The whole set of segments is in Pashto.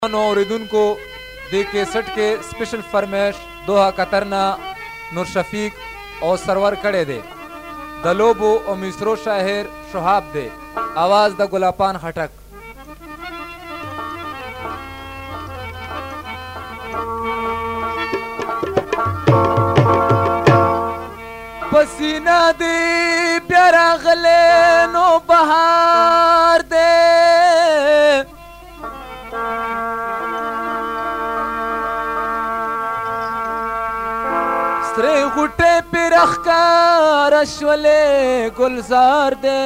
اوریدونکو د کیسټ کې سپیشل فرمیش دوحه قطر نه نور شفیق او سرور کړی دی. د لوبو او میسرو شاعر شهاب دی. आवाज د ګلابان خټک. پسینه دی بیا راغلی نو بهار دی سرې غوټې پې راښکاره شولې ګلزار دی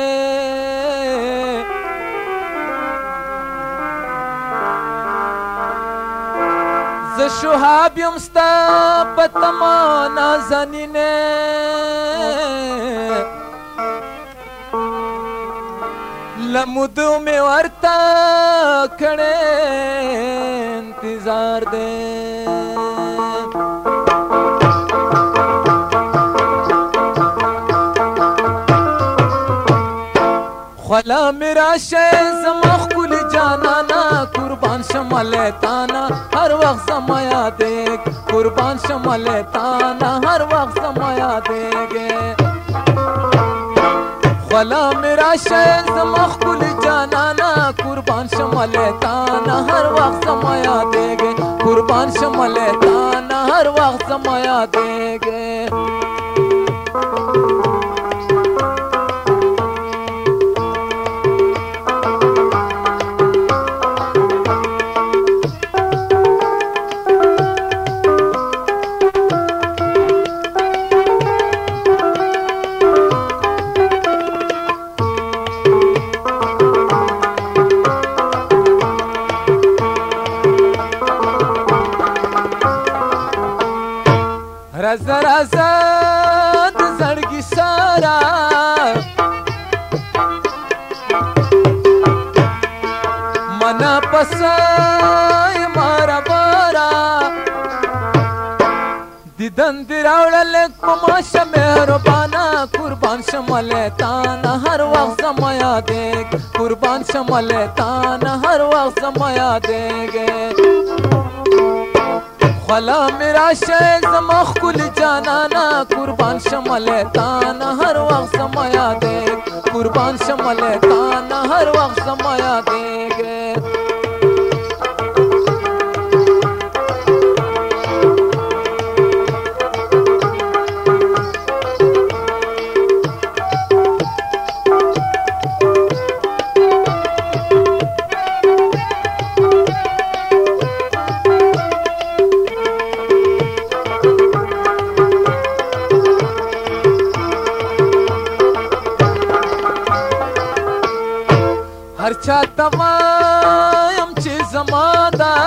زه شهاب یم ستا په تمه نازنینې له مودو مې ورته کړی انتظار دی خلا مې راشه زما ښکلې جانانه قربان شمه له تانه هر وخت زما یادېږ قربان شمه له تانه هر وخت زما یادېږې خلا مې راشه زما ښکلې جانانه قربان شمه له تانه هر وخت زما یادېږې قربان شمه له تانه هر وخت زما یادېږې رازه رازه د زړګي سره منا پسای مارا بارا دیدن دی راوړل په ماشه مهربانه قربان شمه له تانه هر وخت زما یادېږ قربان شمه له تانه هر وخت زما یادېږې خلا مې راشه زما ښکلې جانانه قربان شمه له تانه هر وخت زما یادېږ قربان شمه له تانه هر وخت زما یادېږې هر چا ته وایم چې زما ده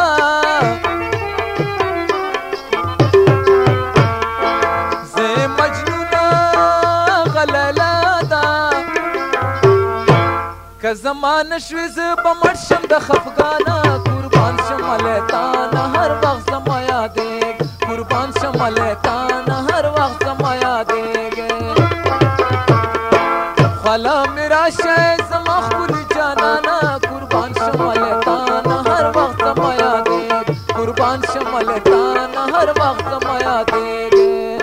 زه مجنونه غلیله ده که زما نه شوې زه به مړ شم د خفګانه قربان شمه له تانه هر وخت زما یادېږ قربان شمه له تانه هر وخت زما یادېږې خلا مې راشه زما ښکلې جانانه قربان شمه له تانه هر وخت زما یادېږ قربان شمه له تانه هر وخت زما یادېږې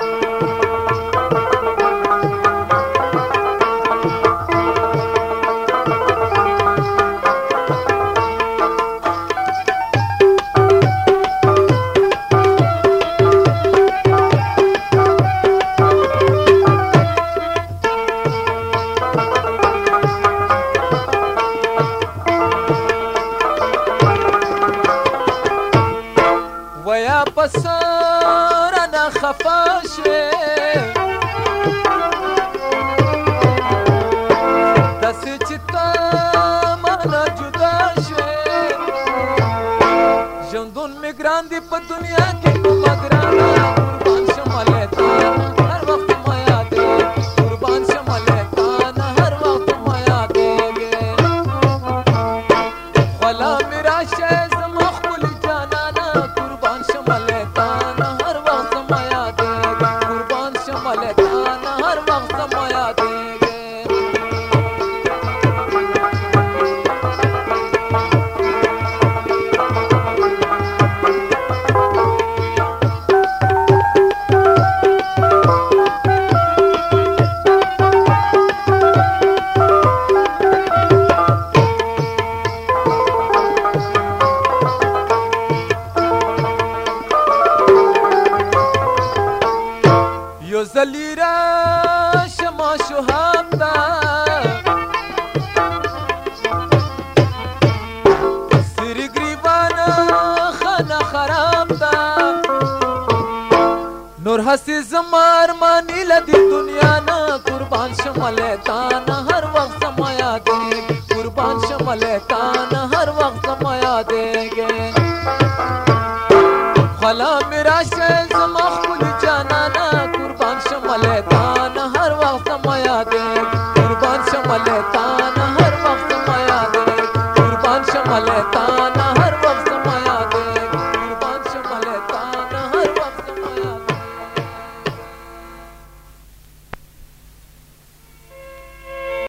ویا پسر نه خفا شوې داسې چې ته مانه جدا شوې ژوندون مې ګران دي په دنیا کې کومه ګرانه قربان شمه له تانه هر وخت زما یادېږ قربان شمه له تانه هر وخت زما یادېږې خلا مې راشه زما ښکلې جانانه قربان شمه له تانه هر وخت زما یادېږ قربان شمه له تانه هر وخت زما یادېږې زلیرا شما شهاب دا سر گریبانا خانه خراب دا نور حسی زمار مانی لدی دنیا نا قربان شمالتان ہر وقت سمایا دے قربان شمالتان ہر وقت سمایا دے گے خلا